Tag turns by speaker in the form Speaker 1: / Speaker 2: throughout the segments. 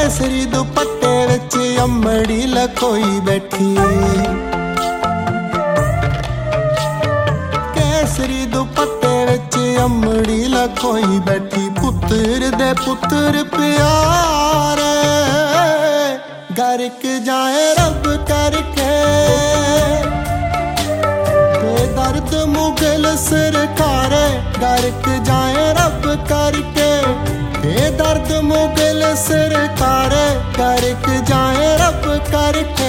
Speaker 1: केसरी दुपट्टे विच अम्मड़ी लकोई बैठी, केसरी दुपट्टे विच अम्मड़ी लकोई बैठी। पुत्र दे पुत्र प्यारे गर्क जाए रब करके, बेदर्द मुगल सरकार गर्क जाए रब करके, बेदर्द मुगल सरकार गर्क जाए रब करके।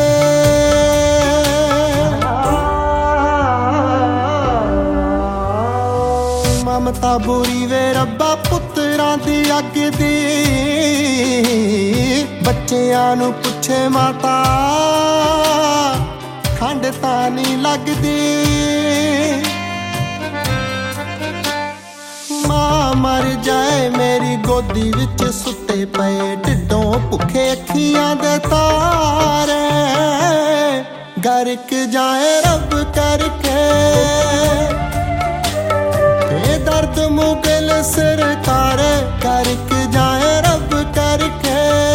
Speaker 1: ममता बुरी वे रब्बा पुत्रां दी अग दी, बच्चियां नूं पुछे माता खंड तां नहीं लगदी। मां मर जाए मेरी गोदी विच सुते पे, ढिडों भुखे अखियां दे तारे गर्क जाए रब करके, बेदर्द मुगल सरकार गर्क जाए रब करके।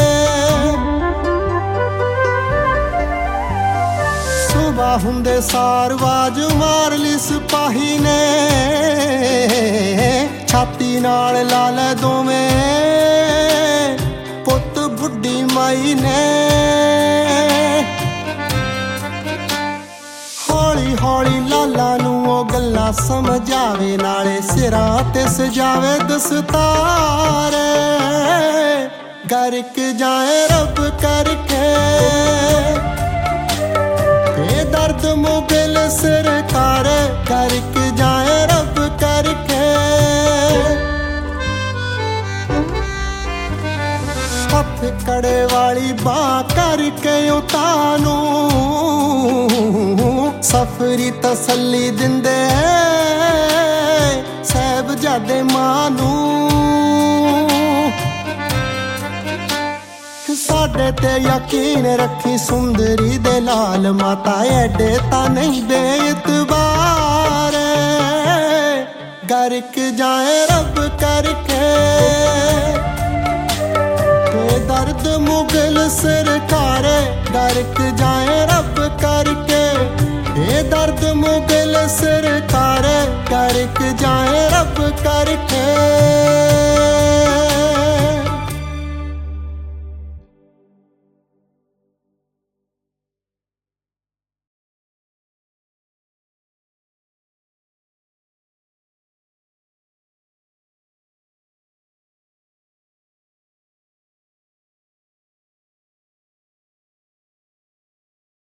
Speaker 1: सुबह हुंदे सार वाज मार ली सिपाही ने, छाती नाल ला लै दोवें पुत बुढ़ी माई ने। हौली हौली लाला नूं ओ गल्लां समझावे, नाले सिरां ते सजावे दस्तार गर्क जाए रब करके, बेदर्द मुगल सरकार गर्क जाए रब करके। हथ कड़े वाली बां करके उतानू सफरी तसल्ली दिंदे साहिबजादे मां नूं। साडे ते यकीन रखी सुंदरी दे लाल माता, एडे तां नहीं बेइतबार गर्क जाए रब करके, बेदर्द मुगल सरकार गर्क जाए रब करके, बेदर्द मुगल सरकार गर्क जाए रब करके।